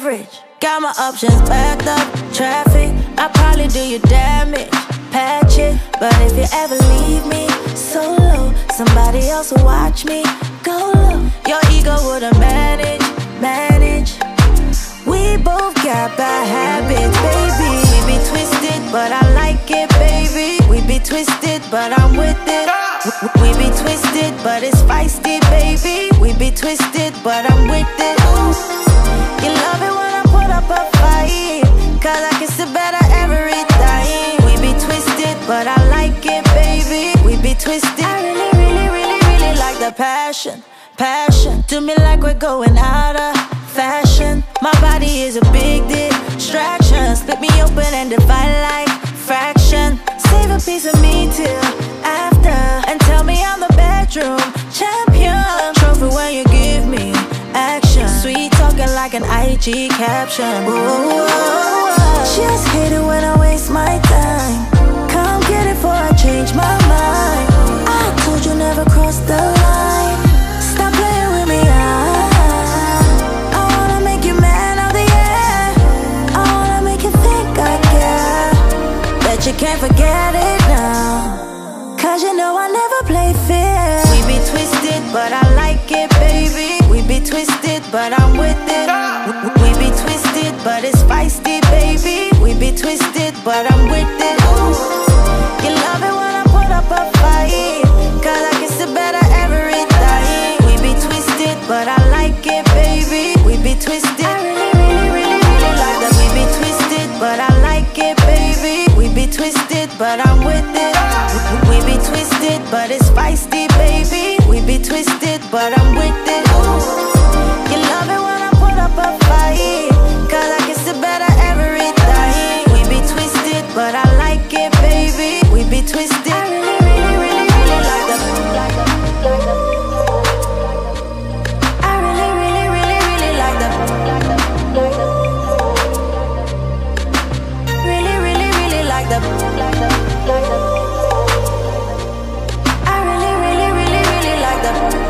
average. Got my options backed up, traffic, I probably do you damage. Patch it, but if you ever leave me solo, somebody else will watch me go low. Your ego wouldn't manage. We both got bad habits, baby. We be twisted, but I like it, baby. We be twisted, but I'm with it. We be twisted, but it's feisty, baby. We be twisted, but I'm with it. You love it when I put up a fight, cause I can sit better every time. We be twisted, but I like it, baby. We be twisted. I really like the passion. Do me like we're going out of fashion. My body is a big distraction. Split me open and divide like fraction. Save a piece of me till after, and tell me I'm the bedroom champion. Trophy when you give me action. Sweet talking like an IG caption. Whoa. Just hate it when I waste my time. Come get it before I change my mind. I told you never cross the line. Stop playing with me, I wanna make you man of the year. I wanna make you think I care. Bet you can't forget it now, cause you know I never play fair. We be twisted, but I like it, baby. We be twisted, but I'm with it. We be twisted, but it's feisty, baby. We be twisted, but I'm with it. You love it when I put up a fight, cause I can sit better every time. We be twisted, but I like it, baby. We be twisted. I really like that. We be twisted, but I like it, baby. We be twisted, but I'm with it. We be twisted, but it's feisty, baby. We be twisted, but I'm with it. You love it when I put up a fight, cause I can sit better every time. We be twisted, but I like it, baby. We be twisted. I really like that. I really like that. Really like that. I really like that.